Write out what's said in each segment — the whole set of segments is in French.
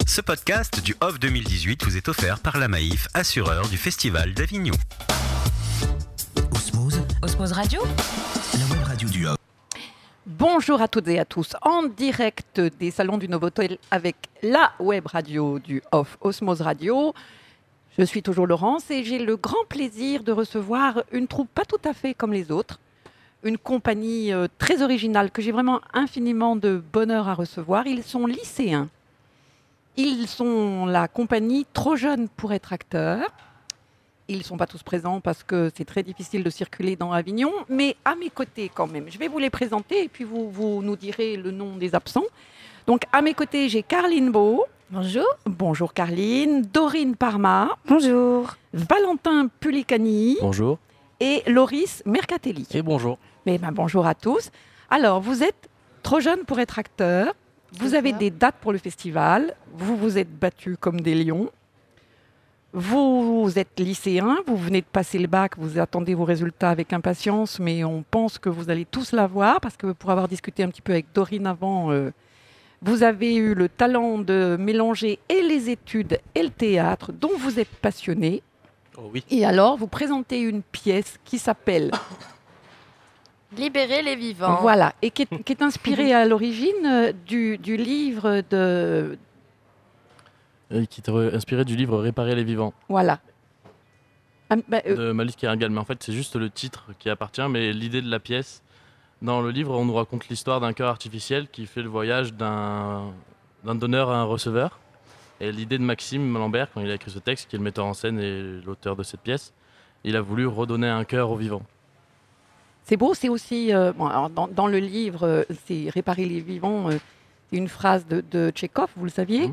Ce podcast du Off 2018 vous est offert par la Maïf, assureur du Festival d'Avignon. Osmose Radio, la web radio du Off. Bonjour à toutes et à tous, en direct des salons du Novotel avec la web radio du Off, Osmose Radio. Je suis toujours Laurence et j'ai le grand plaisir de recevoir une troupe pas tout à fait comme les autres, une compagnie très originale que j'ai vraiment infiniment de bonheur à recevoir. Ils sont lycéens. Ils sont la compagnie Trop Jeunes pour être acteurs. Ils ne sont pas tous présents parce que c'est très difficile de circuler dans Avignon, mais à mes côtés quand même. Je vais vous les présenter et puis vous nous direz le nom des absents. Donc à mes côtés, j'ai Carline Beau. bonjour. Bonjour Carline. Dorine Parma. Bonjour. Valentin Pulicani. Bonjour. Et Loris Mercatelli. Et bonjour. Bonjour à tous. Alors, vous êtes trop jeunes pour être acteurs. Vous avez des dates pour le festival. Vous vous êtes battus comme des lions. Vous êtes lycéens. Vous venez de passer le bac. Vous attendez vos résultats avec impatience. Mais on pense que vous allez tous l'avoir. Parce que pour avoir discuté un petit peu avec Dorine avant, vous avez eu le talent de mélanger et les études et le théâtre dont vous êtes passionné. Oh oui. Et alors, vous présentez une pièce qui s'appelle... Libérer les vivants. Voilà, et qui est inspiré à l'origine du livre de... Qui est inspiré du livre Réparer les vivants Voilà. de Malice Keringel. Mais en fait, c'est juste le titre qui appartient, mais l'idée de la pièce. Dans le livre, on nous raconte l'histoire d'un cœur artificiel qui fait le voyage d'un donneur à un receveur. Et l'idée de Maxime Lambert, quand il a écrit ce texte, qui est le metteur en scène et l'auteur de cette pièce, il a voulu redonner un cœur aux vivants. C'est beau, c'est aussi... alors dans le livre, c'est Réparer les vivants, une phrase de Tchekhov, vous le saviez.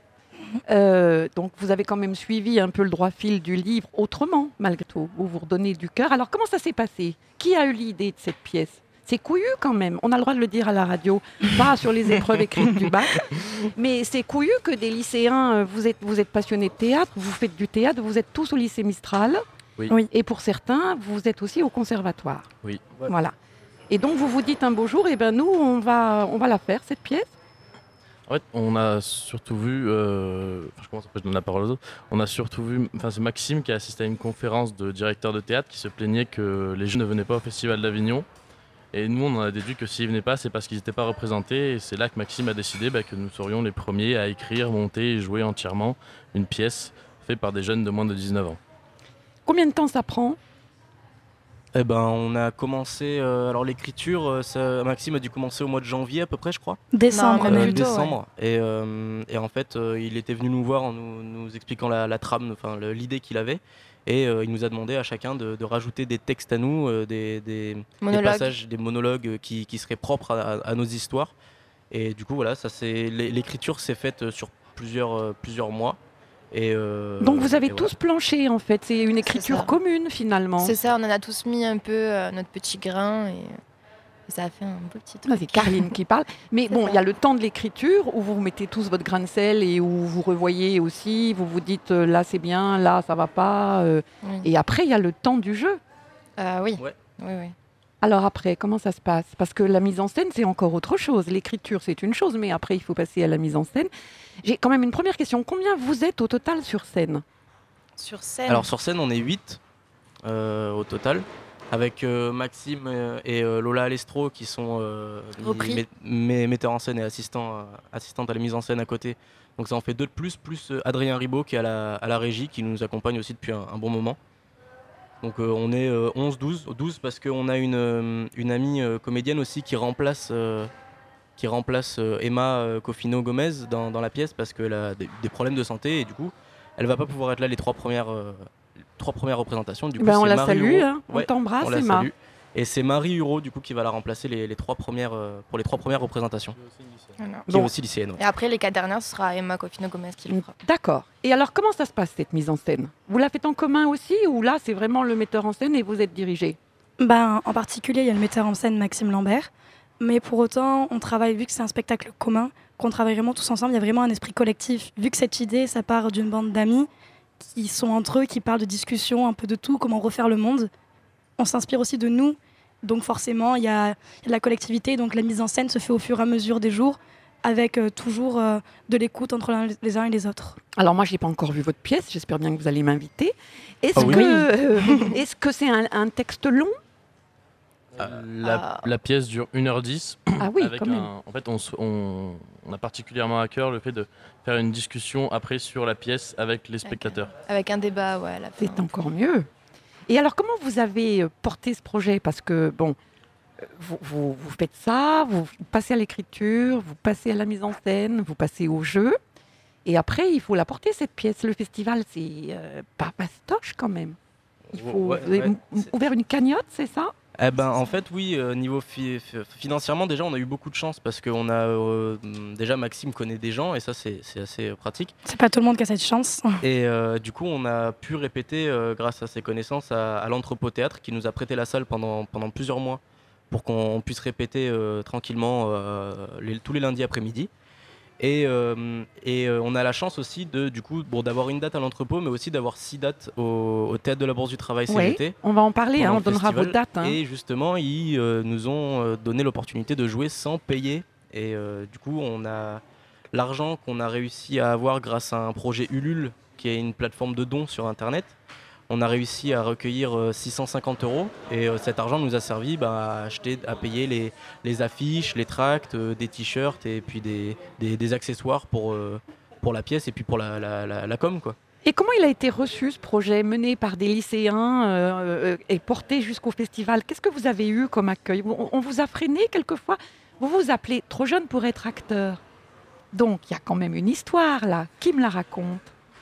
Donc vous avez quand même suivi un peu le droit fil du livre autrement, malgré tout. Vous vous redonnez du cœur. Alors comment ça s'est passé? Qui a eu l'idée de cette pièce? C'est couillu quand même. On a le droit de le dire à la radio, pas sur les épreuves écrites du bac. Mais c'est couillu que des lycéens, vous êtes passionnés de théâtre, vous faites du théâtre, vous êtes tous au lycée Mistral. Oui. Et pour certains, vous êtes aussi au conservatoire. Oui. Voilà. Et donc vous vous dites un beau jour, nous, on va la faire, cette pièce. En fait, on a surtout vu... je commence après, je donne la parole aux autres. On a surtout vu... c'est Maxime qui a assisté à une conférence de directeurs de théâtre qui se plaignait que les jeunes ne venaient pas au Festival d'Avignon. Et nous, on en a déduit que s'ils ne venaient pas, c'est parce qu'ils n'étaient pas représentés. Et c'est là que Maxime a décidé que nous serions les premiers à écrire, monter et jouer entièrement une pièce faite par des jeunes de moins de 19 ans. Combien de temps ça prend? On a commencé... alors l'écriture, Maxime a dû commencer au mois de janvier à peu près, je crois. Décembre. Décembre. Ouais. Et en fait, il était venu nous voir en nous expliquant la trame, l'idée qu'il avait. Et il nous a demandé à chacun de rajouter des textes à nous, des passages, des monologues qui seraient propres à nos histoires. Et du coup, voilà, l'écriture s'est faite sur plusieurs mois. Donc vous avez tous planché en fait, c'est une écriture commune finalement. C'est ça, on en a tous mis un peu notre petit grain et ça a fait un beau petit truc. Là, c'est Carline qui parle. Mais bon, il y a le temps de l'écriture où vous mettez tous votre grain de sel et où vous revoyez aussi, vous vous dites là c'est bien, là ça va pas. Oui. Et après il y a le temps du jeu. Oui. Ouais. Oui. Alors après, comment ça se passe? Parce que la mise en scène, c'est encore autre chose. L'écriture, c'est une chose, mais après, il faut passer à la mise en scène. J'ai quand même une première question. Combien vous êtes au total sur scène? Sur scène. Alors sur scène, on est 8 au total, avec Maxime et Lola Alestro qui sont metteurs en scène et assistantes à la mise en scène à côté. Donc ça en fait 2 de plus Adrien Ribaud qui est à la régie, qui nous accompagne aussi depuis un bon moment. Donc on est 12 parce qu'on a une amie comédienne aussi qui remplace Emma Cofino Gomez dans la pièce parce qu'elle a des problèmes de santé et du coup elle va pas pouvoir être là les 3 premières représentations. Du coup, on la Marie salue, Hureau. hein. On t'embrasse, on la Emma. salue. Et c'est Marie Hureau du coup qui va la remplacer les 3 premières pour les 3 premières représentations. Voilà. Qui est aussi lycéenne. Ouais. Et après, les 4 dernières, ce sera Emma Cofino Gomez qui le fera. D'accord. Et alors, comment ça se passe cette mise en scène? Vous la faites en commun aussi ou là, c'est vraiment le metteur en scène et vous êtes dirigé? En particulier, il y a le metteur en scène Maxime Lambert. Mais pour autant, on travaille, vu que c'est un spectacle commun, qu'on travaille vraiment tous ensemble, il y a vraiment un esprit collectif. Vu que cette idée, ça part d'une bande d'amis qui sont entre eux, qui parlent de discussions, un peu de tout, comment refaire le monde. On s'inspire aussi de nous. Donc forcément, il y a de la collectivité. Donc la mise en scène se fait au fur et à mesure des jours. avec toujours de l'écoute entre les uns et les autres. Alors moi, je n'ai pas encore vu votre pièce, j'espère bien que vous allez m'inviter. Est-ce Ah oui. est-ce que c'est un texte long? La pièce dure 1h10. Ah oui, avec quand même. En fait, on a particulièrement à cœur le fait de faire une discussion après sur la pièce avec les spectateurs. Avec un débat, ouais, à la fin. C'est encore mieux. Et alors, comment vous avez porté ce projet? Parce que, bon, vous faites ça, vous passez à l'écriture, vous passez à la mise en scène, vous passez au jeu. Et après, il faut la porter, cette pièce. Le festival, c'est pas fastoche quand même. Vous avez ouvert une cagnotte, c'est ça? En fait, oui, niveau financièrement, déjà, on a eu beaucoup de chance parce qu'on a déjà Maxime connaît des gens et ça, c'est assez pratique. C'est pas tout le monde qui a cette chance. Et du coup, on a pu répéter grâce à ses connaissances à l'Entrepôt Théâtre qui nous a prêté la salle pendant plusieurs mois pour qu'on puisse répéter tranquillement tous les lundis après-midi. Et on a la chance aussi d'avoir une date à l'Entrepôt, mais aussi d'avoir 6 dates au Théâtre de la Bourse du Travail CGT. Oui, on va en parler, pendant on le donnera festival. vos dates. Et justement, ils nous ont donné l'opportunité de jouer sans payer. Et du coup, on a l'argent qu'on a réussi à avoir grâce à un projet Ulule, qui est une plateforme de dons sur Internet. On a réussi à recueillir 650 € et cet argent nous a servi à payer les affiches, les tracts, des t-shirts et puis des accessoires pour la pièce et puis pour la com, quoi. Et comment il a été reçu, ce projet, mené par des lycéens et porté jusqu'au festival? Qu'est-ce que vous avez eu comme accueil? On vous a freiné quelquefois? Vous vous appelez trop jeune pour être acteur. Donc, il y a quand même une histoire, là. Qui me la raconte?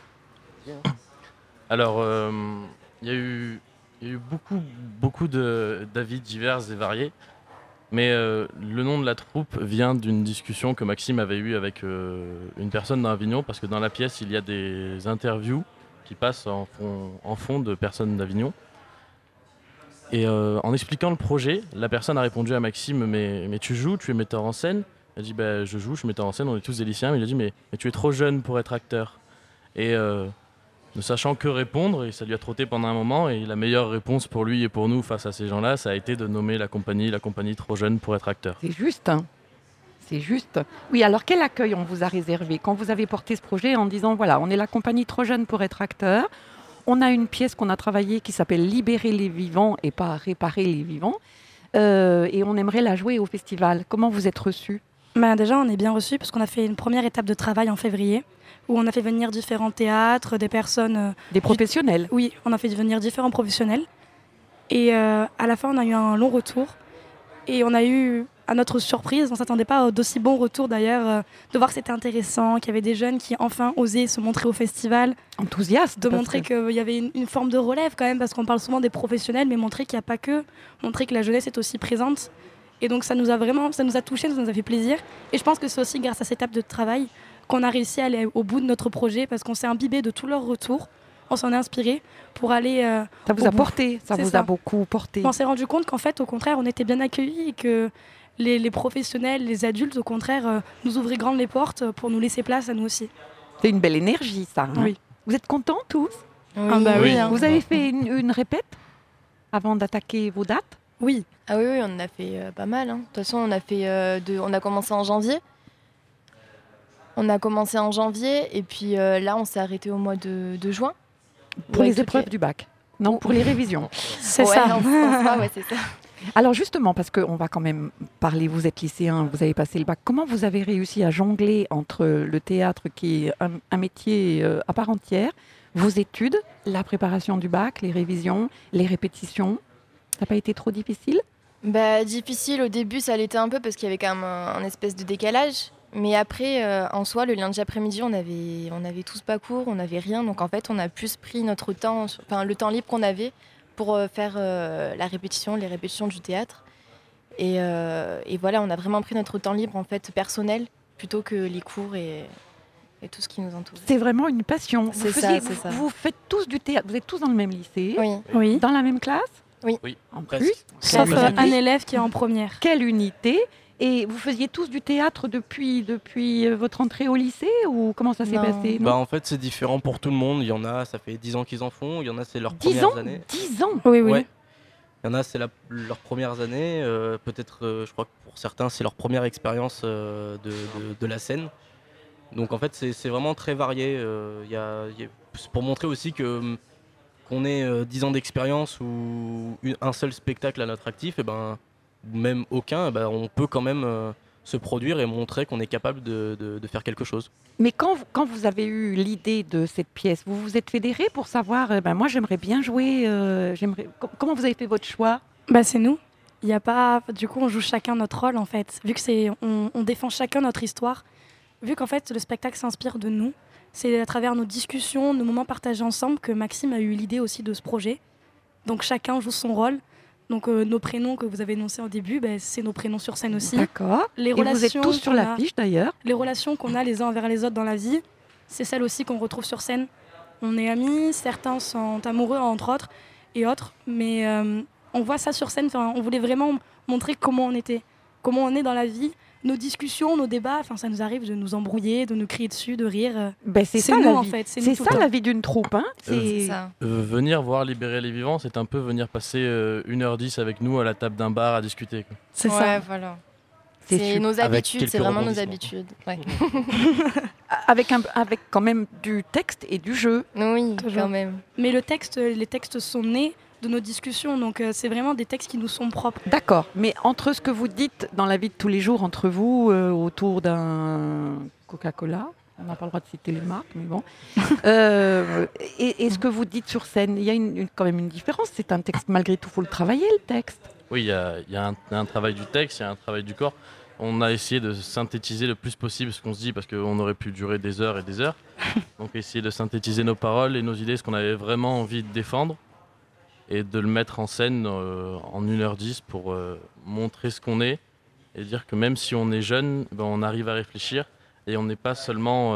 Alors, il y a eu beaucoup d'avis divers et variés, mais le nom de la troupe vient d'une discussion que Maxime avait eue avec une personne d'Avignon, parce que dans la pièce, il y a des interviews qui passent en fond de personnes d'Avignon. Et en expliquant le projet, la personne a répondu à Maxime, mais tu joues, tu es metteur en scène? Il a dit, je joue, je suis metteur en scène, on est tous des lycéens. Mais il a dit, mais tu es trop jeune pour être acteur. Et ne sachant que répondre, et ça lui a trotté pendant un moment, et la meilleure réponse pour lui et pour nous face à ces gens-là, ça a été de nommer la compagnie trop jeune pour être acteur. C'est juste, hein. C'est juste. Oui, alors quel accueil on vous a réservé quand vous avez porté ce projet en disant, voilà, on est la compagnie trop jeune pour être acteur, on a une pièce qu'on a travaillée qui s'appelle Libérer les vivants et pas Réparer les vivants, et on aimerait la jouer au festival. Comment vous êtes reçus? Déjà, on est bien reçus parce qu'on a fait une première étape de travail en février où on a fait venir différents théâtres, des personnes... Des professionnels? Oui, on a fait venir différents professionnels. Et à la fin, on a eu un long retour. Et on a eu, à notre surprise, on ne s'attendait pas à d'aussi bons retours d'ailleurs, de voir que c'était intéressant, qu'il y avait des jeunes qui enfin osaient se montrer au festival. Enthousiastes. De montrer qu'il y avait une forme de relève quand même, parce qu'on parle souvent des professionnels, mais montrer qu'il n'y a pas que, montrer que la jeunesse est aussi présente. Et donc ça nous a touchés, ça nous a fait plaisir. Et je pense que c'est aussi grâce à cette étape de travail qu'on a réussi à aller au bout de notre projet, parce qu'on s'est imbibé de tous leurs retours, on s'en est inspiré pour aller ça vous a porté, ça vous a beaucoup porté. On s'est rendu compte qu'en fait, au contraire, on était bien accueillis et que les professionnels, les adultes, au contraire, nous ouvraient grandes les portes pour nous laisser place à nous aussi. C'est une belle énergie, ça. Hein? Oui. Vous êtes contents tous? Oui. Oui. Hein. Vous avez fait une répète avant d'attaquer vos dates? Oui. Ah oui, on en a fait pas mal. Hein. De toute façon, on a commencé en janvier. Et puis là, on s'est arrêté au mois de juin. Pour Avec les épreuves du bac? Non, pour les révisions. C'est Ouais, ça. en soi, ouais, c'est ça. Alors justement, parce qu'on va quand même parler, vous êtes lycéen, vous avez passé le bac, comment vous avez réussi à jongler entre le théâtre qui est un métier à part entière, vos études, la préparation du bac, les révisions, les répétitions? Ça n'a pas été trop difficile? Difficile au début, ça l'était un peu parce qu'il y avait quand même un espèce de décalage. Mais après, en soi, le lundi après-midi, on avait tous pas cours, on n'avait rien. Donc en fait, on a plus pris notre temps, le temps libre qu'on avait pour faire les répétitions du théâtre. Et voilà, on a vraiment pris notre temps libre en fait personnel plutôt que les cours et tout ce qui nous entoure. C'est vraiment une passion. C'est ça. Vous faites tous du théâtre, vous êtes tous dans le même lycée, Oui. dans la même classe? Oui. En Presque. plus, Sauf Quelle un élève qui est en première. quelle unité! Et vous faisiez tous du théâtre depuis votre entrée au lycée ou comment ça s'est Non. passé? non En fait, c'est différent pour tout le monde. Il y en a, ça fait 10 ans qu'ils en font. Il y en a, c'est leur 10 premières ans années. 10 ans! Oui. Ouais. Il y en a, c'est leurs premières années. Peut-être, je crois que pour certains, c'est leur première expérience de la scène. Donc en fait, c'est vraiment très varié. C'est pour montrer aussi qu'on ait 10 ans d'expérience ou un seul spectacle à notre actif, et ben, même aucun, et ben, on peut quand même se produire et montrer qu'on est capable de faire quelque chose. Mais quand vous avez eu l'idée de cette pièce, vous vous êtes fédérés pour savoir, moi j'aimerais bien jouer, comment vous avez fait votre choix? C'est nous. Il y a pas, du coup, on joue chacun notre rôle en fait. Vu que on défend chacun notre histoire. Vu qu'en fait le spectacle s'inspire de nous, c'est à travers nos discussions, nos moments partagés ensemble que Maxime a eu l'idée aussi de ce projet. Donc chacun joue son rôle. Donc nos prénoms que vous avez énoncés au début, c'est nos prénoms sur scène aussi. D'accord. Les Et relations vous êtes tous sur l'affiche d'ailleurs. Les relations qu'on a les uns envers les autres dans la vie, c'est celles aussi qu'on retrouve sur scène. On est amis, certains sont amoureux entre autres et autres, mais on voit ça sur scène. On voulait vraiment montrer comment on était, comment on est dans la vie. Nos discussions, nos débats, ça nous arrive de nous embrouiller, de nous crier dessus, de rire. C'est ça, nous, la en vie. fait. C'est ça la vie d'une troupe. Hein. C'est ça. Venir voir Libérer les vivants, c'est un peu venir passer 1h10 avec nous à la table d'un bar à discuter. Quoi. C'est ouais, ça. Voilà. C'est C'est nos Avec habitudes, c'est quelques vraiment nos rebondissements. habitudes. Ouais. Avec quand même du texte et du jeu. Oui, Toujours. quand même. Mais les textes sont nés de nos discussions, donc c'est vraiment des textes qui nous sont propres. D'accord. Mais entre ce que vous dites dans la vie de tous les jours, entre vous, autour d'un Coca-Cola, on n'a pas le droit de citer les marques, mais bon. Et ce que vous dites sur scène, il y a quand même une différence. C'est un texte, malgré tout, il faut le travailler, le texte. Oui, il y a un travail du texte, il y a un travail du corps. On a essayé de synthétiser le plus possible ce qu'on se dit parce qu'on aurait pu durer des heures et des heures. Donc essayer de synthétiser nos paroles et nos idées, ce qu'on avait vraiment envie de défendre et de le mettre en scène en 1h10 pour montrer ce qu'on est et dire que même si on est jeune, on arrive à réfléchir et on n'est pas seulement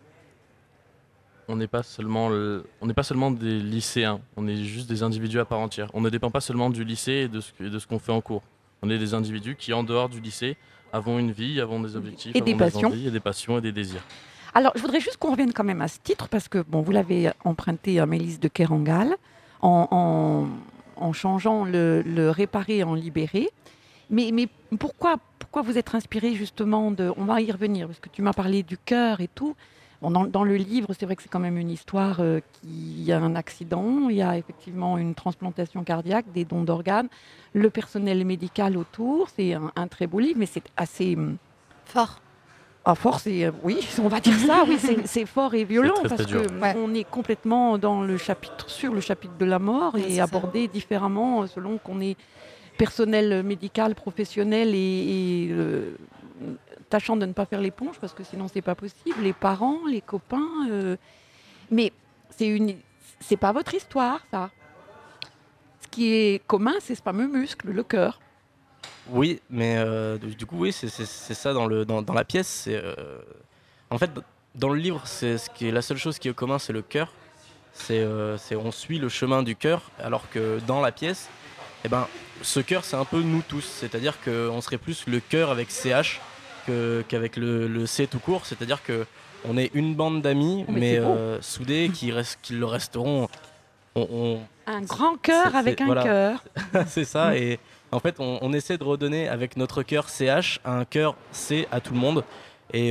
des lycéens, on est juste des individus à part entière. On ne dépend pas seulement du lycée et de ce qu'on fait en cours. On est des individus qui, en dehors du lycée, avons une vie, avons des objectifs, Et des passions. envies, et des passions et des désirs. Alors, je voudrais juste qu'on revienne quand même à ce titre, parce que vous l'avez emprunté à Mélisse de Kerangal, en changeant le réparer en libérer. Mais pourquoi vous êtes inspiré justement de... On va y revenir, parce que tu m'as parlé du cœur et tout. Bon, dans le livre, c'est vrai que c'est quand même une histoire il y a un accident, il y a effectivement une transplantation cardiaque, des dons d'organes, le personnel médical autour. C'est un très beau livre, mais c'est assez... Fort. Fort, oui, on va dire ça, oui, c'est fort et violent, C'est très, parce très dur. qu'on est complètement sur le chapitre de la mort et abordé différemment selon qu'on est personnel médical, professionnel et tâchant de ne pas faire l'éponge, parce que sinon c'est pas possible, les parents, les copains, mais c'est pas votre histoire, ça. Ce qui est commun, c'est ce fameux muscle, le cœur. Oui, mais du coup, oui, c'est ça dans la pièce. En fait, dans le livre, la seule chose qui est commun, c'est le cœur. On suit le chemin du cœur, alors que dans la pièce, ce cœur, c'est un peu nous tous. C'est-à-dire qu'on serait plus le cœur avec CH qu'avec le C tout court. C'est-à-dire qu'on est une bande d'amis, mais soudés, qui le resteront. Un grand cœur avec un cœur. C'est ça, et en fait on essaie de redonner avec notre cœur CH un cœur C à tout le monde, et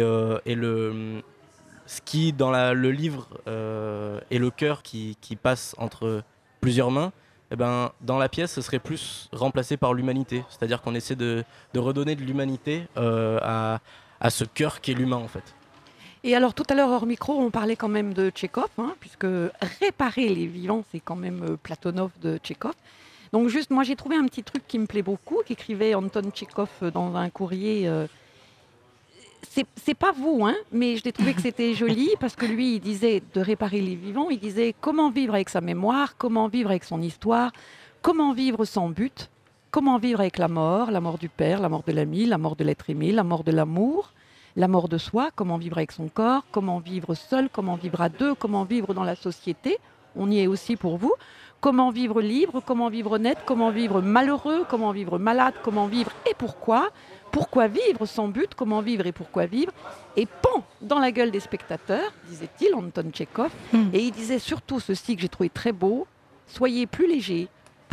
ce qui dans le livre est le cœur qui passe entre plusieurs mains, dans la pièce ce serait plus remplacé par l'humanité, c'est-à-dire qu'on essaie de redonner de l'humanité à ce cœur qui est l'humain en fait. Et alors, tout à l'heure, hors micro, on parlait quand même de Tchekhov, puisque réparer les vivants, c'est quand même Platonov de Tchekhov. Donc juste, moi, j'ai trouvé un petit truc qui me plaît beaucoup, qu'écrivait Anton Tchekhov dans un courrier. C'est pas vous, mais je l'ai trouvé que c'était joli, parce que lui, il disait de réparer les vivants, il disait comment vivre avec sa mémoire, comment vivre avec son histoire, comment vivre sans but, comment vivre avec la mort du père, la mort de l'ami, la mort de l'être aimé, la mort de l'amour, la mort de soi, comment vivre avec son corps, comment vivre seul, comment vivre à deux, comment vivre dans la société, on y est aussi pour vous, comment vivre libre, comment vivre honnête, comment vivre malheureux, comment vivre malade, comment vivre et pourquoi vivre sans but, comment vivre et pourquoi vivre, et pan, dans la gueule des spectateurs, disait-il, Anton Tchekhov, et il disait surtout ceci que j'ai trouvé très beau, soyez plus léger,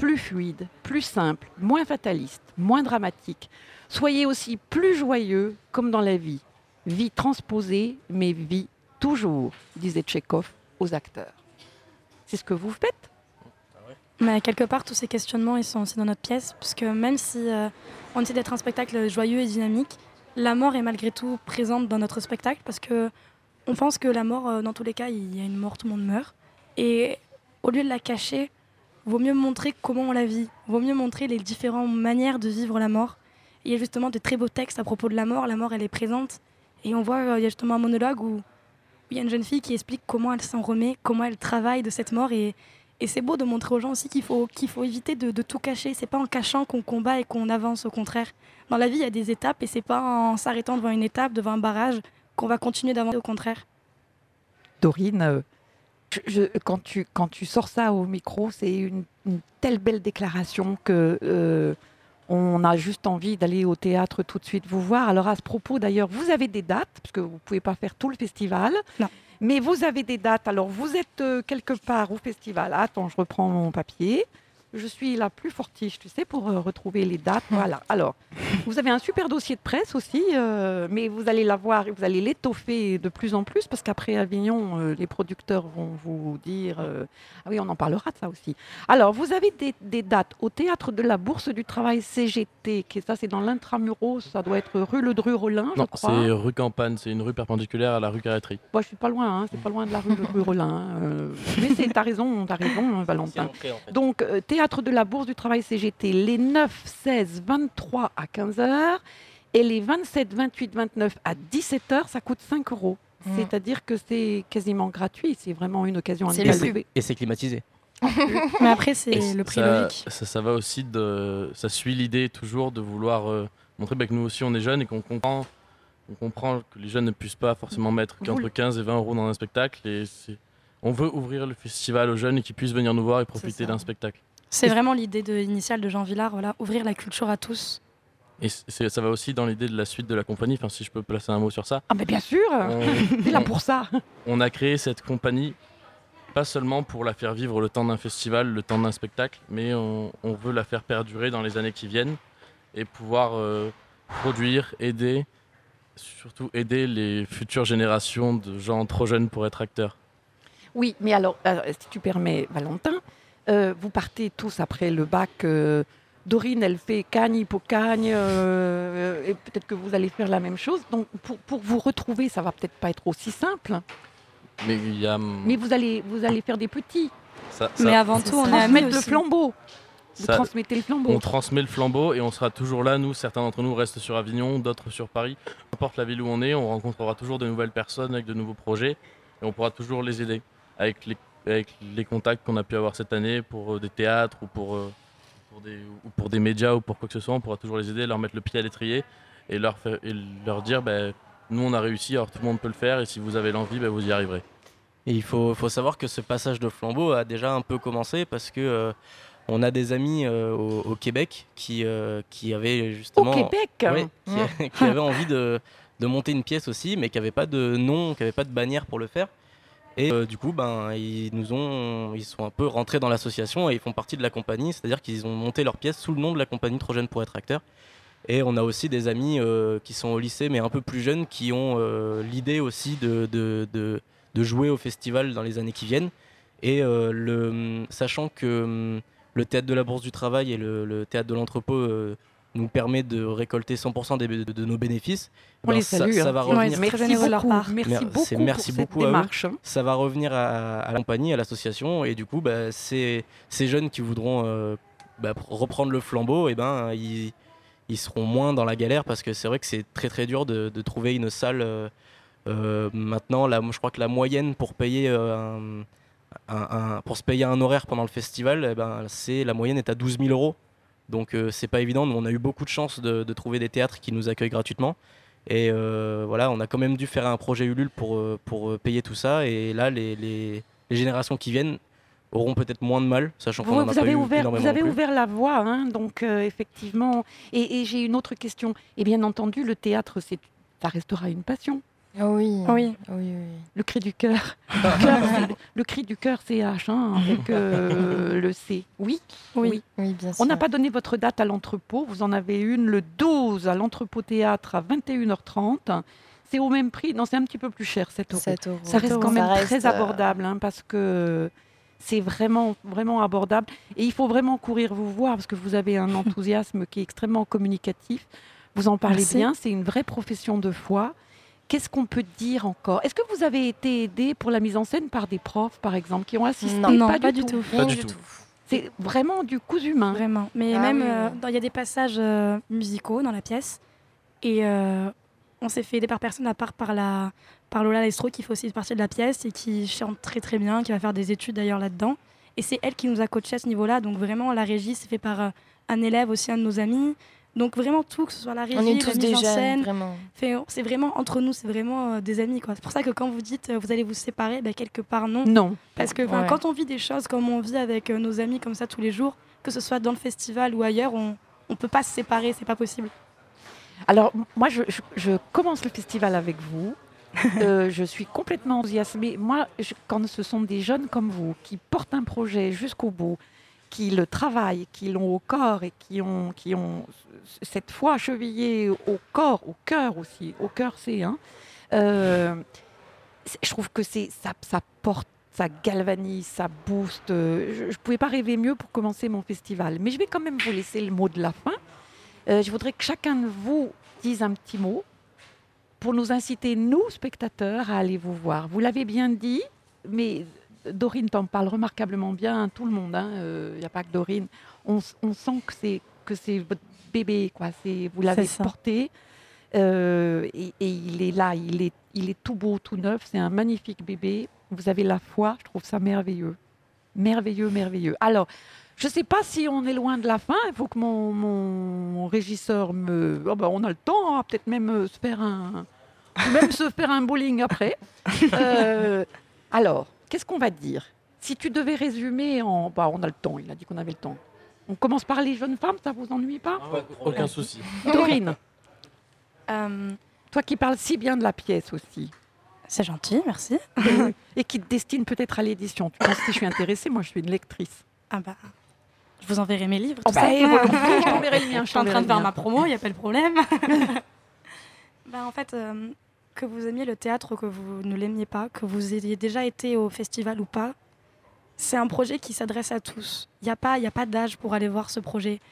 plus fluide, plus simple, moins fataliste, moins dramatique. Soyez aussi plus joyeux comme dans la vie. Vie transposée, mais vie toujours, disait Tchekhov aux acteurs. C'est ce que vous faites ? Mais quelque part, tous ces questionnements, ils sont aussi dans notre pièce, parce que même si on essaie d'être un spectacle joyeux et dynamique, la mort est malgré tout présente dans notre spectacle, parce que on pense que la mort, dans tous les cas, il y a une mort, tout le monde meurt. Et au lieu de la cacher, vaut mieux montrer comment on la vit, vaut mieux montrer les différentes manières de vivre la mort. Et il y a justement de très beaux textes à propos de la mort elle est présente. Et on voit, il y a justement un monologue où il y a une jeune fille qui explique comment elle s'en remet, comment elle travaille de cette mort. Et c'est beau de montrer aux gens aussi qu'il faut éviter de tout cacher. C'est pas en cachant qu'on combat et qu'on avance, au contraire. Dans la vie, il y a des étapes et c'est pas en s'arrêtant devant une étape, devant un barrage, qu'on va continuer d'avancer, au contraire. Dorine, quand tu sors ça au micro, c'est une telle belle déclaration que on a juste envie d'aller au théâtre tout de suite vous voir. Alors à ce propos, d'ailleurs, vous avez des dates, parce que vous ne pouvez pas faire tout le festival. Non. Mais vous avez des dates. Alors vous êtes quelque part au festival. Attends, je reprends mon papier. Je suis la plus fortiche, tu sais, pour retrouver les dates. Voilà. Alors, vous avez un super dossier de presse aussi, mais vous allez l'avoir et vous allez l'étoffer de plus en plus parce qu'après Avignon, les producteurs vont vous dire ah oui, on en parlera de ça aussi. Alors, vous avez des dates au Théâtre de la Bourse du Travail CGT, ça c'est dans l'Intramuros, ça doit être rue Le Dru-Rollin, je crois. Non, c'est rue Campagne, c'est une rue perpendiculaire à la rue Carreterie. Moi, je suis pas loin, c'est pas loin de la rue Le Dru-Rollin. Mais t'as raison, Valentin. Entré, en fait. Donc, Théâtre de la Bourse du Travail CGT, les 9, 16, 23 à 15h et les 27, 28, 29 à 17h, ça coûte 5 €. C'est-à-dire que c'est quasiment gratuit, c'est vraiment une occasion à ne pas louper. Et c'est climatisé. Mais après, c'est le prix logique. Ça va aussi ça suit l'idée toujours de vouloir montrer que nous aussi on est jeunes et qu'on comprend que les jeunes ne puissent pas forcément mettre qu'entre 15 et 20 € dans un spectacle. Et on veut ouvrir le festival aux jeunes et qu'ils puissent venir nous voir et profiter d'un spectacle. C'est vraiment l'idée initiale de Jean Vilar, voilà, ouvrir la culture à tous. Et ça va aussi dans l'idée de la suite de la compagnie, si je peux placer un mot sur ça. Ah mais bien sûr, c'est là pour ça. On a créé cette compagnie, pas seulement pour la faire vivre le temps d'un festival, le temps d'un spectacle, mais on veut la faire perdurer dans les années qui viennent et pouvoir produire, surtout aider les futures générations de gens trop jeunes pour être acteurs. Oui, mais alors, si tu permets, Valentin, vous partez tous après le bac. Dorine, elle fait Cagne, Hippocagne, et peut-être que vous allez faire la même chose. Donc, pour vous retrouver, ça va peut-être pas être aussi simple. Mais vous allez faire des petits. Mais avant tout, on est amis transmettre le flambeau. Vous transmettez le flambeau. On transmet le flambeau et on sera toujours là. Nous, certains d'entre nous restent sur Avignon, d'autres sur Paris. Peu importe la ville où on est, on rencontrera toujours de nouvelles personnes avec de nouveaux projets et on pourra toujours les aider avec les contacts qu'on a pu avoir cette année pour des théâtres ou pour des médias ou pour quoi que ce soit. On pourra toujours les aider, leur mettre le pied à l'étrier et leur dire nous on a réussi, alors tout le monde peut le faire et si vous avez l'envie, vous y arriverez. Et il faut savoir que ce passage de flambeau a déjà un peu commencé parce que on a des amis au Québec qui avaient justement... Au Québec qui avaient envie de monter une pièce aussi, mais qui n'avaient pas de nom, qui n'avaient pas de bannière pour le faire. Et du coup, ils sont un peu rentrés dans l'association et ils font partie de la compagnie, c'est-à-dire qu'ils ont monté leur pièce sous le nom de la compagnie Trop Jeune pour être acteur. Et on a aussi des amis qui sont au lycée, mais un peu plus jeunes, qui ont l'idée aussi de jouer au festival dans les années qui viennent. Et sachant que le Théâtre de la Bourse du Travail et le Théâtre de l'Entrepôt nous permet de récolter 100% de nos bénéfices. On les salue. Ça va revenir. Merci beaucoup pour cette démarche. Ça va revenir à la compagnie, à l'association, et du coup, ces jeunes qui voudront reprendre le flambeau, ils seront moins dans la galère parce que c'est vrai que c'est très très dur de trouver une salle. Maintenant, je crois que la moyenne pour payer pour se payer un horaire pendant le festival, la moyenne est à 12 000 €. Donc c'est pas évident. Nous, on a eu beaucoup de chance de trouver des théâtres qui nous accueillent gratuitement. Et voilà, on a quand même dû faire un projet Ulule pour payer tout ça. Et là, les générations qui viennent auront peut-être moins de mal, sachant qu'on en a pas eu énormément. Vous avez ouvert la voie, donc effectivement. Et j'ai une autre question. Et bien entendu, le théâtre, ça restera une passion. Oui. Oui. Oui. Le cri du cœur. Le cri du cœur, CH, avec le C. Oui. Oui. Oui, bien sûr. On n'a pas donné votre date à l'entrepôt. Vous en avez une le 12 à l'entrepôt théâtre à 21h30. C'est au même prix. Non, c'est un petit peu plus cher, 7 euros. 7 euros. Ça reste quand même Ça reste, très abordable parce que c'est vraiment, vraiment abordable. Et il faut vraiment courir vous voir parce que vous avez un enthousiasme qui est extrêmement communicatif. Vous en parlez Merci. bien. C'est une vraie profession de foi. Qu'est-ce qu'on peut dire encore? Est-ce que vous avez été aidé pour la mise en scène par des profs, par exemple, qui ont assisté? Non, pas du tout. Rien Pas du du tout. tout. C'est vraiment du coup humain. Vraiment. Mais Ah même, oui. il y a des passages musicaux dans la pièce. Et on s'est fait aider par personne à part par Lola Lestro, qui fait aussi partie de la pièce et qui chante très très bien, qui va faire des études d'ailleurs là-dedans. Et c'est elle qui nous a coaché à ce niveau-là. Donc vraiment, la régie, c'est fait par un élève, aussi un de nos amis. Donc vraiment tout, que ce soit la régie, On est la tous mise des en jeunes, scène. vraiment. C'est vraiment entre nous, c'est vraiment des amis, quoi. C'est pour ça que quand vous dites vous allez vous séparer, quelque part non. Non. Parce que Ouais. quand on vit des choses comme on vit avec nos amis comme ça tous les jours, que ce soit dans le festival ou ailleurs, on peut pas se séparer, c'est pas possible. Alors, moi, je commence le festival avec vous. Je suis complètement enthousiasmée. Moi, quand ce sont des jeunes comme vous qui portent un projet jusqu'au bout, qui le travaillent, qui l'ont au corps et qui ont cette foi chevillée au corps, au cœur aussi. Au cœur, c'est je trouve que ça porte, ça galvanise, ça booste. Je ne pouvais pas rêver mieux pour commencer mon festival. Mais je vais quand même vous laisser le mot de la fin. Je voudrais que chacun de vous dise un petit mot pour nous inciter, nous, spectateurs, à aller vous voir. Vous l'avez bien dit, mais Dorine t'en parle remarquablement bien, tout le monde. Il n'y a pas que Dorine. On sent que c'est votre bébé, quoi. Vous l'avez C'est ça. porté. Et il est là, il est tout beau, tout neuf. C'est un magnifique bébé. Vous avez la foi, je trouve ça merveilleux. Merveilleux, merveilleux. Alors, je ne sais pas si on est loin de la fin. Il faut que mon régisseur me... Oh ben, on a le temps, hein, peut-être même se faire un bowling après. Alors, qu'est-ce qu'on va dire? Si tu devais résumer en... Bah, on a le temps, il a dit qu'on avait le temps. On commence par les jeunes femmes, ça vous ennuie pas? Aucun souci. Dorine, Euh, toi qui parles si bien de la pièce aussi, c'est gentil, merci. et qui te destine peut-être à l'édition. Tu penses si je suis intéressée? Moi, je suis une lectrice. Ah bah, je vous enverrai mes livres, Oh tout bah, ça. et volontiers, je t'enverrai le mien. Je suis en train de faire ma promo, il n'y a pas de problème. En fait, que vous aimiez le théâtre ou que vous ne l'aimiez pas, que vous ayez déjà été au festival ou pas, c'est un projet qui s'adresse à tous. Il n'y a pas d'âge pour aller voir ce projet.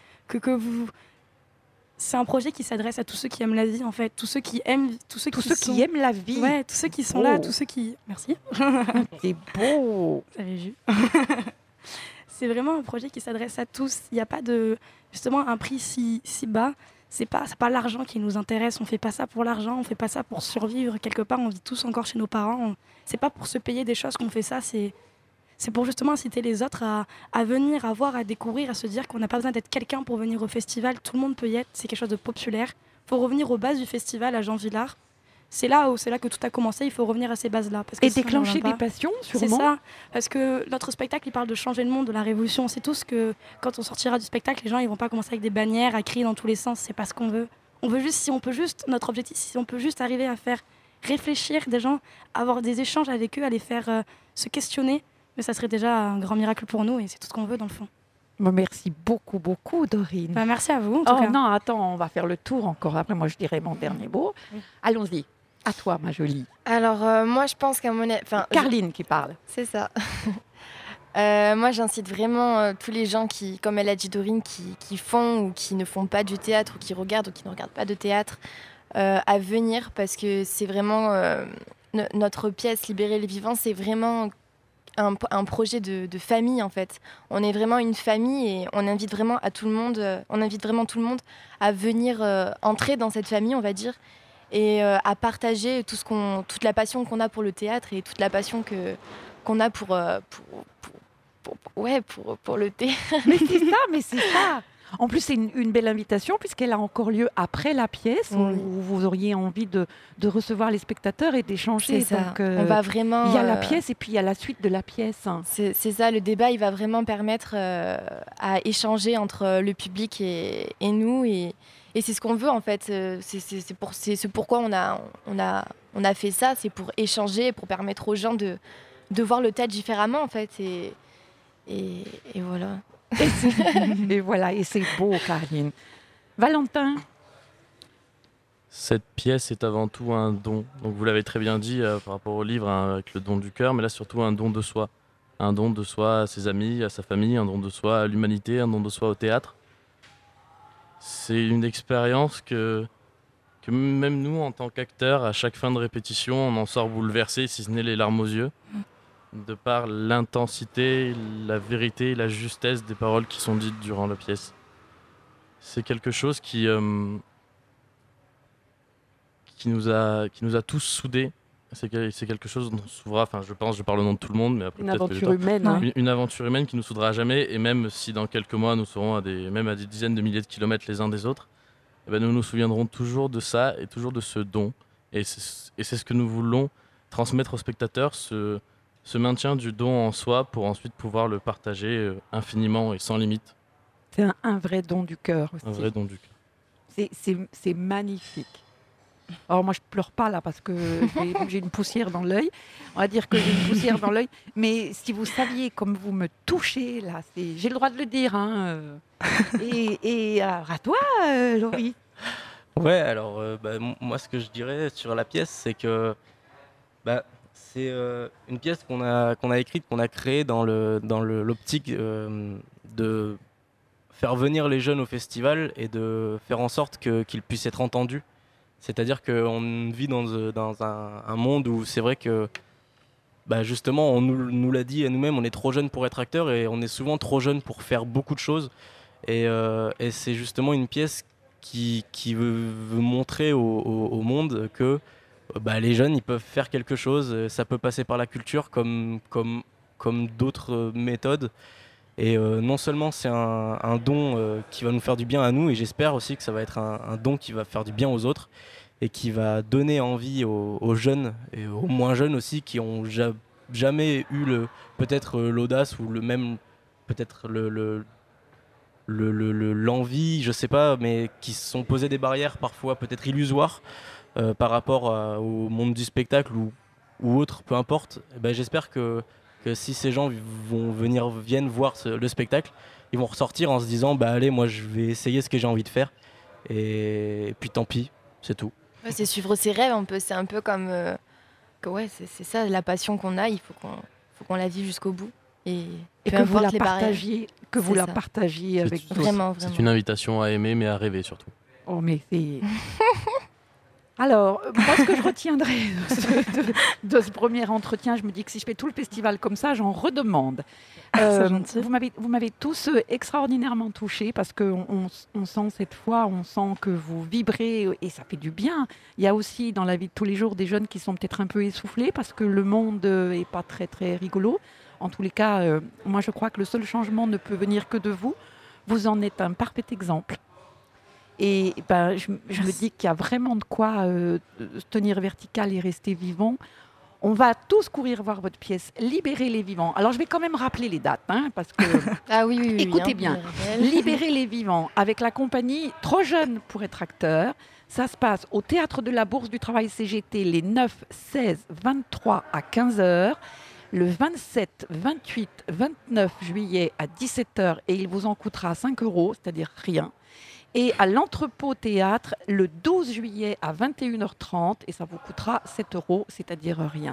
C'est un projet qui s'adresse à tous ceux qui aiment la vie, en fait. Tous ceux qui aiment... Tous ceux qui aiment la vie. Ouais, tous ceux qui sont beau. là, tous ceux qui... Merci. C'est beau. Vous avez vu. C'est vraiment un projet qui s'adresse à tous. Il n'y a pas justement un prix si bas. C'est pas l'argent qui nous intéresse. On fait pas ça pour l'argent. On fait pas ça pour survivre quelque part. On vit tous encore chez nos parents. C'est pas pour se payer des choses qu'on fait ça. C'est pour justement inciter les autres à venir, à voir, à découvrir, à se dire qu'on n'a pas besoin d'être quelqu'un pour venir au festival. Tout le monde peut y être. C'est quelque chose de populaire. Il faut revenir aux bases du festival à Jean Villard. C'est là que tout a commencé. Il faut revenir à ces bases-là. Parce que Et sinon, on déclencher revient des pas. passions, C'est sûrement. ça, parce que notre spectacle, il parle de changer le monde, de la révolution. C'est tout ce que, quand on sortira du spectacle, les gens ils vont pas commencer avec des bannières, à crier dans tous les sens. C'est pas ce qu'on veut. On veut juste, notre objectif, si on peut juste arriver à faire réfléchir des gens, avoir des échanges avec eux, à les faire se questionner, mais ça serait déjà un grand miracle pour nous et c'est tout ce qu'on veut dans le fond. Bon, merci beaucoup, beaucoup, Dorine. Merci à vous, en tout Oh cas. non, attends, on va faire le tour encore. Après, moi, je dirai mon dernier mot. Allons-y. À toi, ma jolie. Alors, moi, je pense qu'à mon avis... Carline qui parle. C'est ça. Moi, j'incite vraiment tous les gens qui, comme elle a dit Dorine, qui font ou qui ne font pas du théâtre ou qui regardent ou qui ne regardent pas de théâtre, à venir parce que c'est vraiment notre pièce Libérer les vivants, c'est vraiment un projet de famille en fait. On est vraiment une famille et on invite vraiment tout le monde à venir entrer dans cette famille, on va dire, et à partager toute la passion qu'on a pour le théâtre et toute la passion qu'on a pour le thé. Mais c'est ça. En plus, c'est une belle invitation puisqu'elle a encore lieu après la pièce Oui. où vous auriez envie de recevoir les spectateurs et d'échanger. C'est ça. Donc, On va vraiment. il y a la pièce et puis il y a la suite de la pièce. C'est ça, le débat, il va vraiment permettre à échanger entre le public et nous. Et c'est ce qu'on veut en fait. C'est pourquoi on a fait ça. C'est pour échanger, pour permettre aux gens de voir le théâtre différemment en fait. Et voilà. Et voilà, et c'est beau, Karine. Valentin? Cette pièce est avant tout un don. Donc vous l'avez très bien dit par rapport au livre, hein, avec le don du cœur, mais là surtout un don de soi. Un don de soi à ses amis, à sa famille, un don de soi à l'humanité, un don de soi au théâtre. C'est une expérience que même nous, en tant qu'acteurs, à chaque fin de répétition, on en sort bouleversé, si ce n'est les larmes aux yeux, de par l'intensité, la vérité, la justesse des paroles qui sont dites durant la pièce. C'est quelque chose qui nous a tous soudés. C'est quelque chose dont on s'ouvra, enfin je parle au nom de tout le monde, mais après Une aventure humaine. Hein. Une aventure humaine qui nous soudra jamais, et même si dans quelques mois nous serons à des dizaines de milliers de kilomètres les uns des autres, eh ben, nous nous souviendrons toujours de ça et toujours de ce don. Et c'est ce que nous voulons transmettre aux spectateurs, ce maintien du don en soi pour ensuite pouvoir le partager infiniment et sans limite. C'est un vrai don du cœur aussi. Un vrai don du cœur. C'est magnifique. Alors moi je pleure pas là parce que j'ai une poussière dans l'œil. On va dire que j'ai une poussière dans l'œil. Mais si vous saviez comme vous me touchez là, j'ai le droit de le dire. Hein. Et alors à toi, Laurie. Ouais, alors moi ce que je dirais sur la pièce, c'est que c'est une pièce qu'on a écrite, qu'on a créée dans l'optique de faire venir les jeunes au festival et de faire en sorte qu'ils puissent être entendus. C'est-à-dire qu'on vit dans un monde où c'est vrai que justement, on nous l'a dit à nous-mêmes, on est trop jeunes pour être acteurs et on est souvent trop jeunes pour faire beaucoup de choses. Et c'est justement une pièce qui veut montrer au monde que les jeunes, ils peuvent faire quelque chose. Ça peut passer par la culture comme d'autres méthodes. Et non seulement c'est un don qui va nous faire du bien à nous, et j'espère aussi que ça va être un don qui va faire du bien aux autres et qui va donner envie aux jeunes et aux moins jeunes aussi qui ont jamais eu peut-être l'audace ou peut-être l'envie, je sais pas, mais qui se sont posés des barrières parfois peut-être illusoires par rapport au monde du spectacle ou autre, peu importe. J'espère que si ces gens viennent voir le spectacle, ils vont ressortir en se disant allez, moi je vais essayer ce que j'ai envie de faire et puis tant pis, c'est tout. Ouais, c'est suivre ses rêves un peu, c'est un peu comme c'est ça la passion qu'on a, il faut qu'on la vive jusqu'au bout et que vous la partagiez avec tous. Vraiment. C'est une invitation à aimer mais à rêver surtout. Oh mais c'est Alors, moi, ce que je retiendrai de ce premier entretien, je me dis que si je fais tout le festival comme ça, j'en redemande. Vous m'avez tous extraordinairement touchée parce qu'on sent cette foi, on sent que vous vibrez et ça fait du bien. Il y a aussi dans la vie de tous les jours des jeunes qui sont peut-être un peu essoufflés parce que le monde n'est pas très, très rigolo. En tous les cas, moi, je crois que le seul changement ne peut venir que de vous. Vous en êtes un parfait exemple. Et je me dis qu'il y a vraiment de quoi se tenir vertical et rester vivant. On va tous courir voir votre pièce, Libérer les vivants. Alors, je vais quand même rappeler les dates, parce que... Ah oui, écoutez bien, Libérer les vivants, avec la compagnie Trop jeune pour être acteur. Ça se passe au Théâtre de la Bourse du Travail CGT les 9, 16, 23 à 15h. Le 27, 28, 29 juillet à 17h. Et il vous en coûtera 5 €, c'est-à-dire rien. Et à l'Entrepôt Théâtre, le 12 juillet à 21h30, et ça vous coûtera 7 €, c'est-à-dire rien.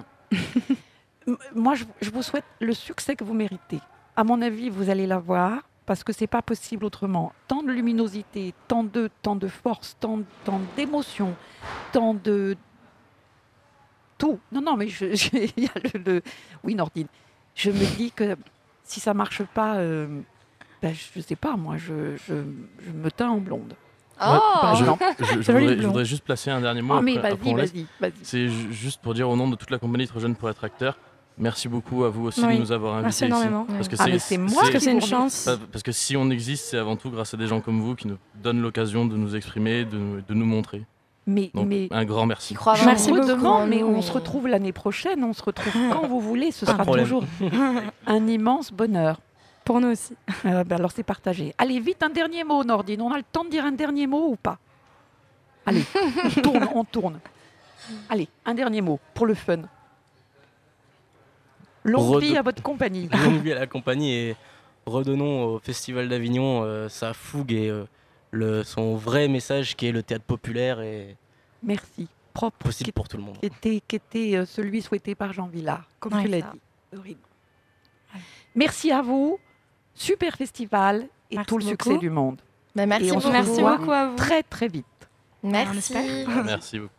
Moi, je vous souhaite le succès que vous méritez. À mon avis, vous allez l'avoir, parce que ce n'est pas possible autrement. Tant de luminosité, tant de force, tant d'émotion, tant de... Tout. Non, mais il y a Oui, Nordine. Je me dis que si ça ne marche pas... je sais pas, moi, je me teins en blonde. Oh je voudrais juste placer un dernier mot. Oh, mais vas-y. C'est juste pour dire au nom de toute la compagnie Trop jeune pour être acteur, merci beaucoup à vous aussi de nous avoir invités ici. Merci énormément. Parce que c'est moi parce que c'est une chance. Parce que si on existe, c'est avant tout grâce à des gens comme vous qui nous donnent l'occasion de nous exprimer, de nous montrer. Donc, un grand merci. Merci beaucoup. Mais on se retrouve l'année prochaine, on se retrouve quand vous voulez, ce sera toujours un immense bonheur. Pour nous aussi. Alors c'est partagé. Allez, vite, un dernier mot, Nordine. On a le temps de dire un dernier mot ou pas ? Allez, on tourne. Allez, un dernier mot pour le fun. Longue vie à votre compagnie. Longue vie à la compagnie et redonnons au Festival d'Avignon sa fougue et son vrai message qui est le théâtre populaire et Merci. Propre. possible pour tout le monde. Qui était celui souhaité par Jean Villard, comme Ouais, tu l'as ça. dit. Dorine. Merci à vous. Super festival et Merci tout le beaucoup. succès du monde. Merci Et on se beaucoup. Merci revoit beaucoup à vous. très très vite. Merci. On espère. Merci beaucoup.